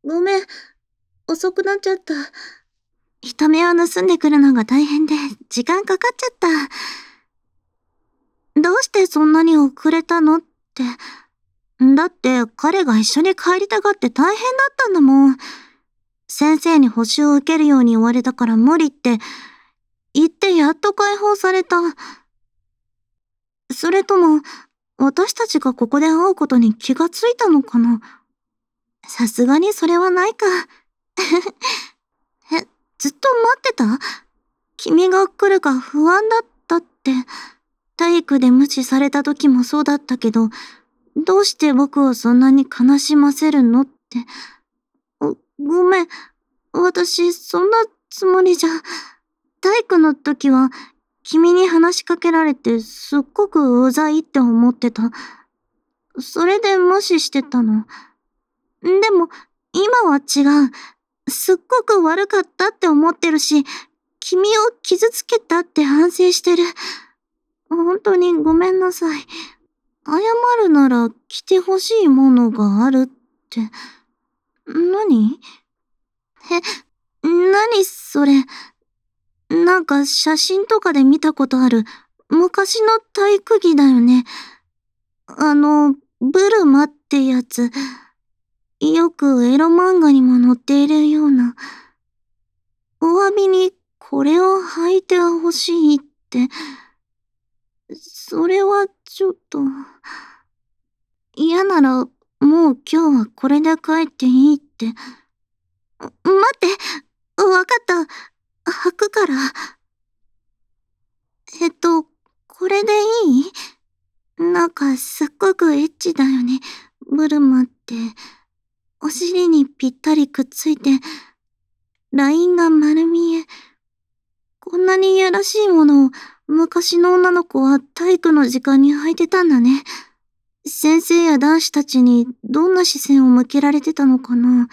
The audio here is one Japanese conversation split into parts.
ごめん、遅くなっちゃった。人目を盗んでくるのが大変で、時間かかっちゃった。どうしてそんなに遅れたのって。だって彼が一緒に帰りたがって大変だったんだもん。先生に補習を受けるように言われたから無理って言ってやっと解放された。それとも、私たちがここで会うことに気がついたのかな。さすがにそれはないか。え、ずっと待ってた？君が来るか不安だったって。体育で無視された時もそうだったけど、どうして僕をそんなに悲しませるのって。ごめん。私、そんなつもりじゃ。体育の時は、君に話しかけられてすっごくうざいって思ってた。それで無視してたの。でも、今は違う。すっごく悪かったって思ってるし、君を傷つけたって反省してる。本当にごめんなさい。謝るなら着てほしいものがあるって。何？何それ。なんか写真とかで見たことある昔の体育着だよね。ブルマってやつ。よくエロ漫画にも載っているような。お詫びにこれを履いてほしいって。それはちょっと。嫌ならもう今日はこれで帰っていいって。待って、わかった。履くから。これでいい？なんかすっごくエッチだよね。ブルマって。お尻にぴったりくっついて、ラインが丸見え。こんなにいやらしいものを昔の女の子は体育の時間に履いてたんだね。先生や男子たちにどんな視線を向けられてたのかな。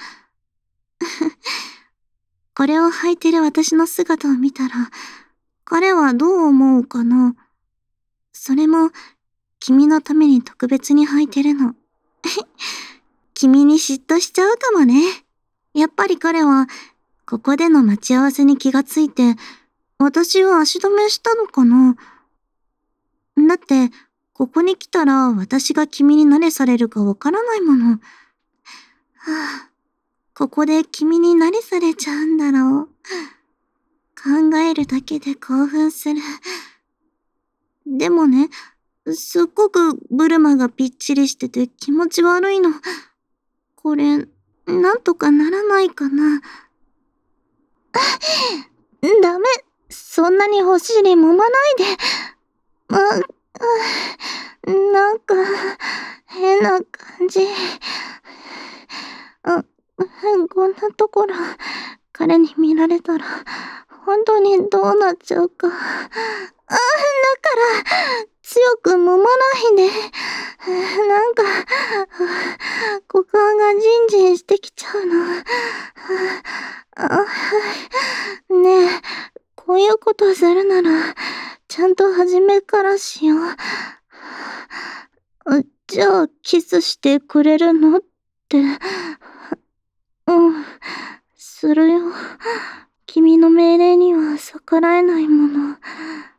これを履いてる私の姿を見たら、彼はどう思うかな。それも、君のために特別に履いてるの。君に嫉妬しちゃうかもね。やっぱり彼は、ここでの待ち合わせに気がついて、私を足止めしたのかな。だって、ここに来たら私が君に慣れされるかわからないもの。はあ、ここで君に慣れされちゃうんだろう。考えるだけで興奮する。でもね、すっごくブルマがぴっちりしてて気持ち悪いの。これ、なんとかならないかな。ダメ。そんなにお尻揉まないで。なんか、変な感じ。こんなところ、彼に見られたら、本当にどうなっちゃうか。だから、強く揉まないで。なんか、股間がジンジンしてきちゃうの。ねえ、こういうことするなら、ちゃんと初めからしよう。じゃあ、キスしてくれるのって。うん、するよ。君の命令には逆らえないもの。